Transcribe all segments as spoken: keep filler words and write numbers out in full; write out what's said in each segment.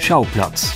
Schauplatz.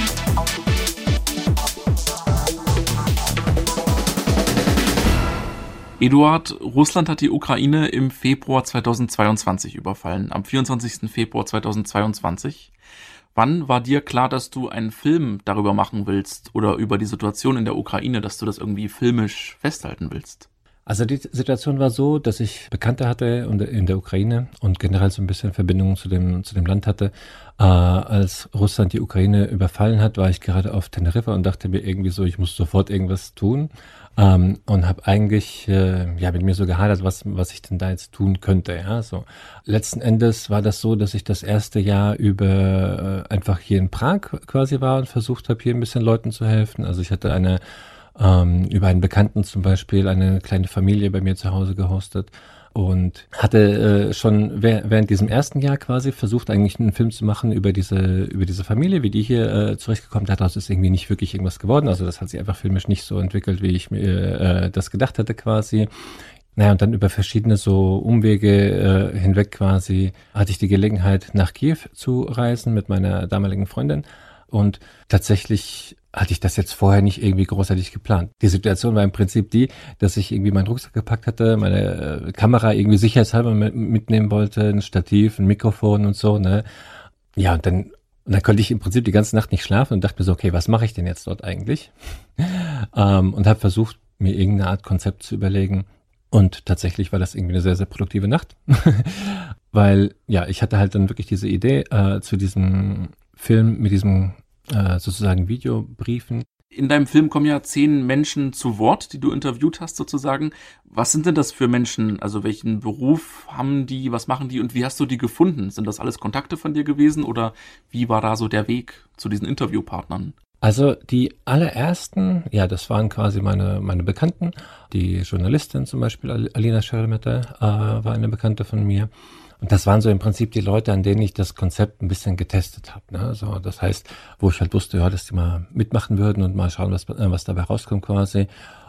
Eduard, Russland hat die Ukraine im Februar zweitausendzweiundzwanzig überfallen, am vierundzwanzigsten Februar zweitausendzweiundzwanzig. Wann war dir klar, dass du einen Film darüber machen willst oder über die Situation in der Ukraine, dass du das irgendwie filmisch festhalten willst? Also die Situation war so, dass ich Bekannte hatte in der Ukraine und generell so ein bisschen Verbindungen zu dem zu dem Land hatte. Äh, als Russland die Ukraine überfallen hat, war ich gerade auf Teneriffa und dachte mir irgendwie so, ich muss sofort irgendwas tun. Ähm, und habe eigentlich äh, ja mit mir so gehadert, was was ich denn da jetzt tun könnte. Ja, so letzten Endes war das so, dass ich das erste Jahr über äh, einfach hier in Prag quasi war und versucht habe, hier ein bisschen Leuten zu helfen. Also ich hatte eine ähm, über einen Bekannten zum Beispiel eine kleine Familie bei mir zu Hause gehostet und hatte äh, schon während diesem ersten Jahr quasi versucht, eigentlich einen Film zu machen über diese über diese Familie, wie die hier äh, zurechtgekommen ist. Daraus ist irgendwie nicht wirklich irgendwas geworden. Also das hat sich einfach filmisch nicht so entwickelt, wie ich mir äh, das gedacht hatte quasi. Naja, und dann über verschiedene so Umwege äh, hinweg quasi hatte ich die Gelegenheit, nach Kiew zu reisen mit meiner damaligen Freundin. Und tatsächlich hatte ich das jetzt vorher nicht irgendwie großartig geplant. Die Situation war im Prinzip die, dass ich irgendwie meinen Rucksack gepackt hatte, meine äh, Kamera irgendwie sicherheitshalber mit, mitnehmen wollte, ein Stativ, ein Mikrofon und so, ne. Ja, und dann, und dann konnte ich im Prinzip die ganze Nacht nicht schlafen und dachte mir so, okay, was mache ich denn jetzt dort eigentlich? ähm, und habe versucht, mir irgendeine Art Konzept zu überlegen. Und tatsächlich war das irgendwie eine sehr, sehr produktive Nacht. Weil, ja, ich hatte halt dann wirklich diese Idee äh, zu diesem Film mit diesem äh, sozusagen Videobriefen. In deinem Film kommen ja zehn Menschen zu Wort, die du interviewt hast sozusagen. Was sind denn das für Menschen? Also welchen Beruf haben die, was machen die und wie hast du die gefunden? Sind das alles Kontakte von dir gewesen oder wie war da so der Weg zu diesen Interviewpartnern? Also die allerersten, ja, das waren quasi meine meine Bekannten. Die Journalistin zum Beispiel, Alina Scheremeta, äh, war eine Bekannte von mir. Und das waren so im Prinzip die Leute, an denen ich das Konzept ein bisschen getestet habe. Ne? So, das heißt, wo ich halt wusste, ja, dass die mal mitmachen würden und mal schauen, was, äh, was dabei rauskommt quasi.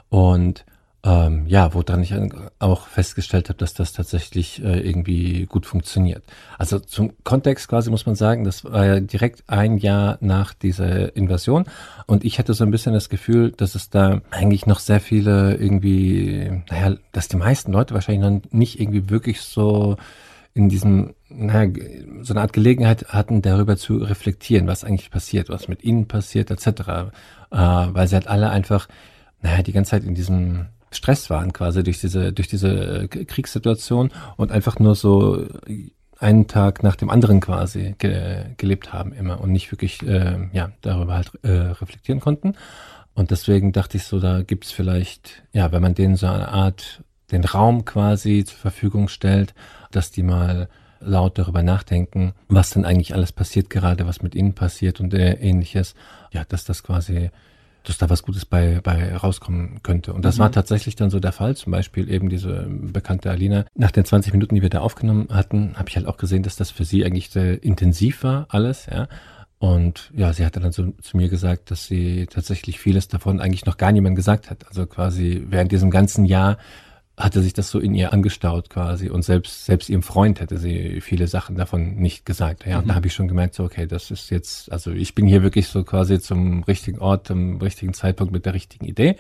Und ähm, ja, woran ich auch festgestellt habe, dass das tatsächlich äh, irgendwie gut funktioniert. Also zum Kontext quasi muss man sagen, das war ja direkt ein Jahr nach dieser Invasion. Und ich hatte so ein bisschen das Gefühl, dass es da eigentlich noch sehr viele irgendwie, naja, dass die meisten Leute wahrscheinlich noch nicht irgendwie wirklich so in diesem, naja, so eine Art Gelegenheit hatten, darüber zu reflektieren, was eigentlich passiert, was mit ihnen passiert, et cetera. Äh, weil sie halt alle einfach, naja, die ganze Zeit in diesem Stress waren quasi durch diese, durch diese Kriegssituation und einfach nur so einen Tag nach dem anderen quasi ge- gelebt haben immer und nicht wirklich, äh, ja, darüber halt äh, reflektieren konnten. Und deswegen dachte ich so, da gibt's vielleicht, ja, wenn man denen so eine Art, den Raum quasi zur Verfügung stellt, dass die mal laut darüber nachdenken, was denn eigentlich alles passiert gerade, was mit ihnen passiert und äh, ähnliches. Ja, dass das quasi, dass da was Gutes bei bei rauskommen könnte. Und das mhm. war tatsächlich dann so der Fall. Zum Beispiel eben diese bekannte Alina. Nach den zwanzig Minuten, die wir da aufgenommen hatten, habe ich halt auch gesehen, dass das für sie eigentlich sehr intensiv war, alles, ja. Und ja, sie hatte dann so zu mir gesagt, dass sie tatsächlich vieles davon eigentlich noch gar niemand gesagt hat. Also quasi während diesem ganzen Jahr hatte sich das so in ihr angestaut quasi und selbst selbst ihrem Freund hätte sie viele Sachen davon nicht gesagt. Ja, und mhm. da habe ich schon gemerkt, so okay, das ist jetzt, also ich bin hier wirklich so quasi zum richtigen Ort, zum richtigen Zeitpunkt mit der richtigen Idee.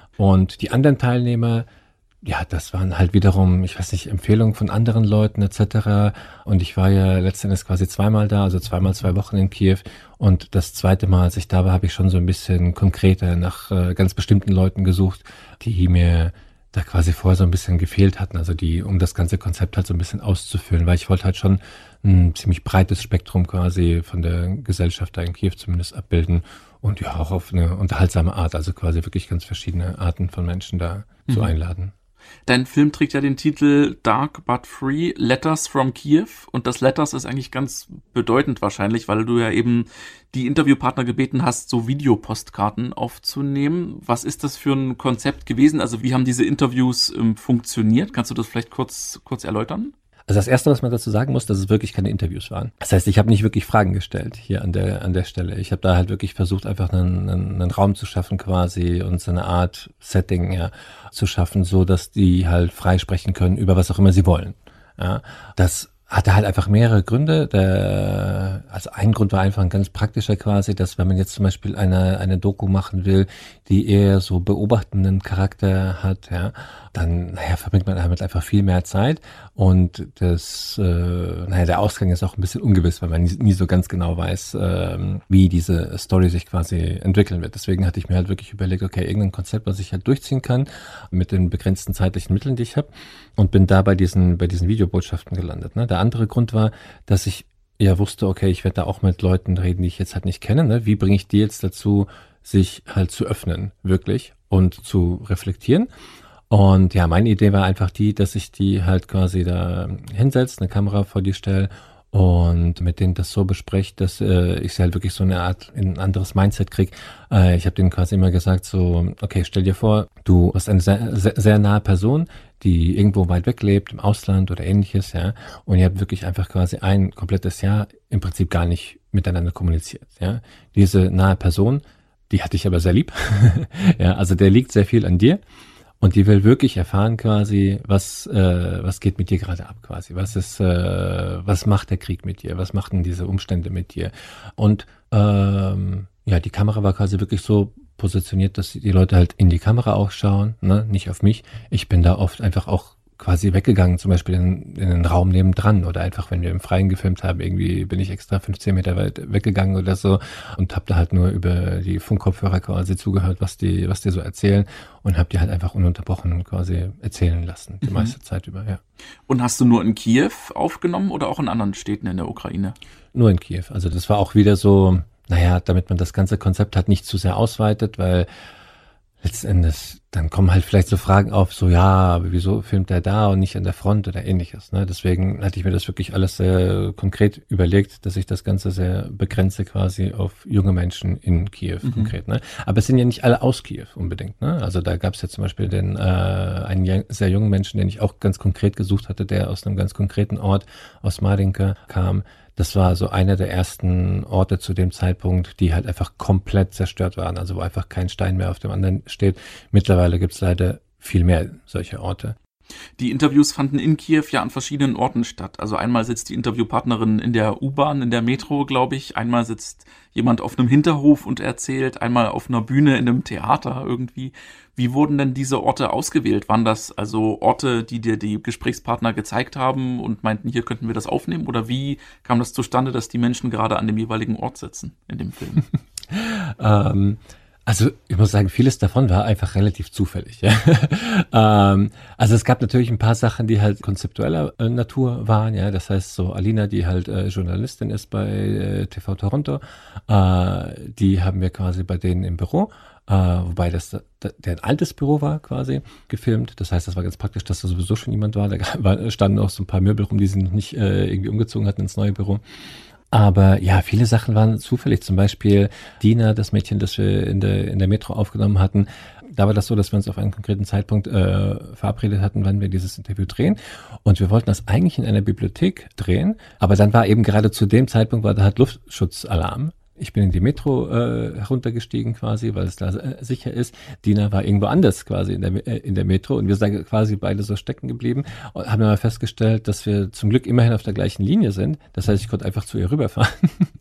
Und die anderen Teilnehmer, ja, das waren halt wiederum, ich weiß nicht, Empfehlungen von anderen Leuten et cetera. Und ich war ja letztendlich quasi zweimal da, also zweimal zwei Wochen in Kiew. Und das zweite Mal, als ich da war, habe ich schon so ein bisschen konkreter nach äh, ganz bestimmten Leuten gesucht, die mir da quasi vorher so ein bisschen gefehlt hatten, also die, um das ganze Konzept halt so ein bisschen auszufüllen, weil ich wollte halt schon ein ziemlich breites Spektrum quasi von der Gesellschaft da in Kiew zumindest abbilden und ja auch auf eine unterhaltsame Art, also quasi wirklich ganz verschiedene Arten von Menschen da mhm. zu einladen. Dein Film trägt ja den Titel Dark but Free, Letters from Kiew. Und das Letters ist eigentlich ganz bedeutend wahrscheinlich, weil du ja eben die Interviewpartner gebeten hast, so Videopostkarten aufzunehmen. Was ist das für ein Konzept gewesen? Also wie haben diese Interviews ähm, funktioniert? Kannst du das vielleicht kurz, kurz erläutern? Also das Erste, was man dazu sagen muss, dass es wirklich keine Interviews waren. Das heißt, ich habe nicht wirklich Fragen gestellt hier an der an der Stelle. Ich habe da halt wirklich versucht, einfach einen, einen, einen Raum zu schaffen quasi und so eine Art Setting ja, zu schaffen, so dass die halt frei sprechen können über was auch immer sie wollen. Ja, das hatte halt einfach mehrere Gründe. Der, also ein Grund war einfach ein ganz praktischer quasi, dass wenn man jetzt zum Beispiel eine eine Doku machen will, die eher so beobachtenden Charakter hat, ja, dann naja, verbringt man damit einfach viel mehr Zeit und das, äh, naja, der Ausgang ist auch ein bisschen ungewiss, weil man nie, nie so ganz genau weiß, ähm, wie diese Story sich quasi entwickeln wird. Deswegen hatte ich mir halt wirklich überlegt, okay, irgendein Konzept, was ich halt durchziehen kann mit den begrenzten zeitlichen Mitteln, die ich habe, und bin da bei diesen bei diesen Videobotschaften gelandet. Ne? Der andere Grund war, dass ich ja wusste, okay, ich werde da auch mit Leuten reden, die ich jetzt halt nicht kenne. Ne? Wie bringe ich die jetzt dazu, sich halt zu öffnen, wirklich, und zu reflektieren? Und ja, meine Idee war einfach die, dass ich die halt quasi da hinsetze, eine Kamera vor die stelle und mit denen das so bespreche, dass äh, ich halt wirklich so eine Art, in ein anderes Mindset kriege. Äh, ich habe denen quasi immer gesagt so, okay, stell dir vor, du hast eine sehr, sehr, sehr nahe Person, die irgendwo weit weg lebt, im Ausland oder ähnliches, ja, und ihr habt wirklich einfach quasi ein komplettes Jahr im Prinzip gar nicht miteinander kommuniziert, ja. Diese nahe Person, die hatte ich aber sehr lieb, ja, also der liegt sehr viel an dir. Und die will wirklich erfahren quasi, was äh, was geht mit dir gerade ab quasi, was ist, äh, was macht der Krieg mit dir, was machten diese Umstände mit dir. Und ähm, ja, die Kamera war quasi wirklich so positioniert, dass die Leute halt in die Kamera auch schauen, ne, nicht auf mich. Ich bin da oft einfach auch quasi weggegangen, zum Beispiel in, in den Raum nebendran oder einfach, wenn wir im Freien gefilmt haben, irgendwie bin ich extra fünfzehn Meter weit weggegangen oder so und hab da halt nur über die Funkkopfhörer quasi zugehört, was die, was die so erzählen und hab die halt einfach ununterbrochen quasi erzählen lassen, die mhm. meiste Zeit über, ja. Und hast du nur in Kiew aufgenommen oder auch in anderen Städten in der Ukraine? Nur in Kiew. Also das war auch wieder so, naja, damit man das ganze Konzept halt nicht zu sehr ausweitet, weil letztendlich, dann kommen halt vielleicht so Fragen auf, so ja, aber wieso filmt er da und nicht an der Front oder ähnliches, ne? Deswegen hatte ich mir das wirklich alles sehr konkret überlegt, dass ich das Ganze sehr begrenze quasi auf junge Menschen in Kiew mhm. konkret, ne? Aber es sind ja nicht alle aus Kiew unbedingt, ne? Also da gab es ja zum Beispiel den äh, einen sehr jungen Menschen, den ich auch ganz konkret gesucht hatte, der aus einem ganz konkreten Ort, aus Marinka kam. Das war so einer der ersten Orte zu dem Zeitpunkt, die halt einfach komplett zerstört waren, also wo einfach kein Stein mehr auf dem anderen steht. Mittlerweile gibt es leider viel mehr solche Orte. Die Interviews fanden in Kiew ja an verschiedenen Orten statt. Also einmal sitzt die Interviewpartnerin in der U-Bahn, in der Metro, glaube ich. Einmal sitzt jemand auf einem Hinterhof und erzählt. Einmal auf einer Bühne in einem Theater irgendwie. Wie wurden denn diese Orte ausgewählt? Waren das also Orte, die dir die Gesprächspartner gezeigt haben und meinten, hier könnten wir das aufnehmen? Oder wie kam das zustande, dass die Menschen gerade an dem jeweiligen Ort sitzen in dem Film? ähm... Also ich muss sagen, vieles davon war einfach relativ zufällig. Ja. ähm, also es gab natürlich ein paar Sachen, die halt konzeptueller äh, Natur waren. Ja, das heißt so Alina, die halt äh, Journalistin ist bei äh, T V Toronto, äh, die haben wir quasi bei denen im Büro, äh, wobei das da, der ein altes Büro war quasi gefilmt. Das heißt, das war ganz praktisch, dass da sowieso schon jemand war. Da war, standen auch so ein paar Möbel rum, die sie noch nicht äh, irgendwie umgezogen hatten ins neue Büro. Aber ja, viele Sachen waren zufällig. Zum Beispiel Dina, das Mädchen, das wir in der in der Metro aufgenommen hatten. Da war das so, dass wir uns auf einen konkreten Zeitpunkt äh, verabredet hatten, wann wir dieses Interview drehen. Und wir wollten das eigentlich in einer Bibliothek drehen. Aber dann war eben gerade zu dem Zeitpunkt, war da halt Luftschutzalarm. Ich bin in die Metro äh, heruntergestiegen quasi, weil es da äh, sicher ist. Dina war irgendwo anders quasi in der äh, in der Metro und wir sind quasi beide so stecken geblieben und haben dann mal festgestellt, dass wir zum Glück immerhin auf der gleichen Linie sind. Das heißt, ich konnte einfach zu ihr rüberfahren.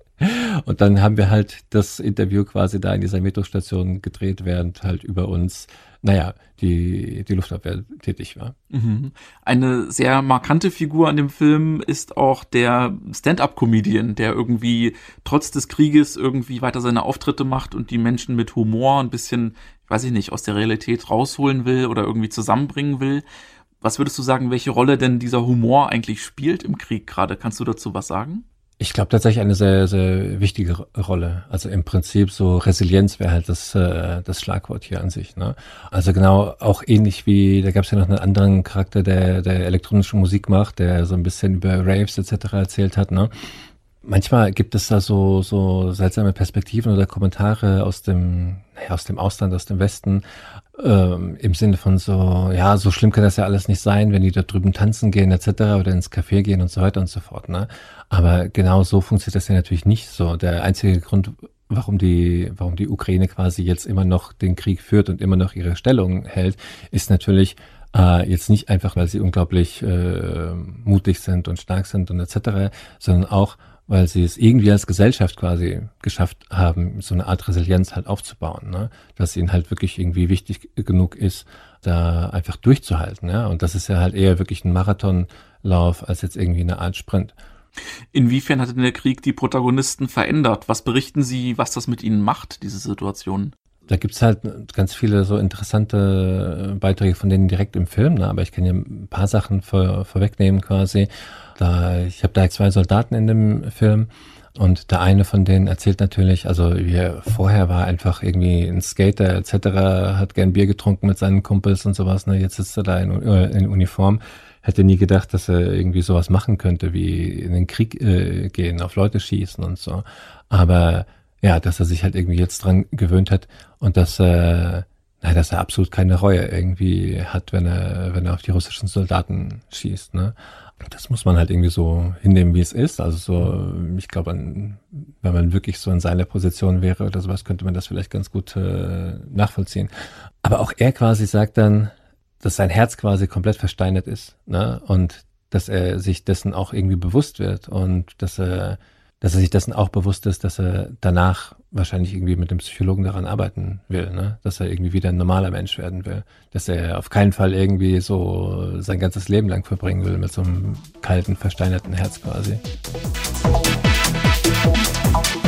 Und dann haben wir halt das Interview quasi da in dieser Metrostation gedreht, während halt über uns, naja, die, die Luftabwehr tätig war. Mhm. Eine sehr markante Figur an dem Film ist auch der Stand-up-Comedian, der irgendwie trotz des Krieges irgendwie weiter seine Auftritte macht und die Menschen mit Humor ein bisschen, weiß ich nicht, aus der Realität rausholen will oder irgendwie zusammenbringen will. Was würdest du sagen, welche Rolle denn dieser Humor eigentlich spielt im Krieg gerade? Kannst du dazu was sagen? Ich glaube tatsächlich eine sehr, sehr wichtige Rolle. Also im Prinzip so Resilienz wäre halt das äh, das Schlagwort hier an sich. Ne? Also genau auch ähnlich wie, da gab es ja noch einen anderen Charakter, der der elektronische Musik macht, der so ein bisschen über Raves et cetera erzählt hat. Ne? Manchmal gibt es da so so seltsame Perspektiven oder Kommentare aus dem naja, aus dem Ausland, aus dem Westen, ähm, im Sinne von so, ja, so schlimm kann das ja alles nicht sein, wenn die da drüben tanzen gehen et cetera oder ins Café gehen und so weiter und so fort. Ne? Aber genau so funktioniert das ja natürlich nicht so. Der einzige Grund, warum die, warum die Ukraine quasi jetzt immer noch den Krieg führt und immer noch ihre Stellung hält, ist natürlich, Äh, jetzt nicht einfach, weil sie unglaublich äh, mutig sind und stark sind und et cetera, sondern auch, weil sie es irgendwie als Gesellschaft quasi geschafft haben, so eine Art Resilienz halt aufzubauen, ne? Dass ihnen halt wirklich irgendwie wichtig genug ist, da einfach durchzuhalten, ja. Und das ist ja halt eher wirklich ein Marathonlauf als jetzt irgendwie eine Art Sprint. Inwiefern hat denn der Krieg die Protagonisten verändert? Was berichten sie, was das mit ihnen macht, diese Situation? Da gibt's halt ganz viele so interessante Beiträge von denen direkt im Film, ne? Aber ich kann ja ein paar Sachen vor, vorwegnehmen quasi. Da, ich habe da zwei Soldaten in dem Film und der eine von denen erzählt natürlich, also wie er vorher war einfach irgendwie ein Skater et cetera, hat gern Bier getrunken mit seinen Kumpels und sowas, ne? Jetzt sitzt er da in, in Uniform. Hätte nie gedacht, dass er irgendwie sowas machen könnte, wie in den Krieg äh, gehen, auf Leute schießen und so. Aber ja, dass er sich halt irgendwie jetzt dran gewöhnt hat und dass er, na, dass er absolut keine Reue irgendwie hat, wenn er, wenn er auf die russischen Soldaten schießt, ne? Das muss man halt irgendwie so hinnehmen, wie es ist. Also so, ich glaube, wenn man wirklich so in seiner Position wäre oder sowas, könnte man das vielleicht ganz gut äh, nachvollziehen. Aber auch er quasi sagt dann, dass sein Herz quasi komplett versteinert ist, ne? Und dass er sich dessen auch irgendwie bewusst wird und dass er dass er sich dessen auch bewusst ist, dass er danach wahrscheinlich irgendwie mit dem Psychologen daran arbeiten will, ne? Dass er irgendwie wieder ein normaler Mensch werden will. Dass er auf keinen Fall irgendwie so sein ganzes Leben lang verbringen will mit so einem kalten, versteinerten Herz quasi.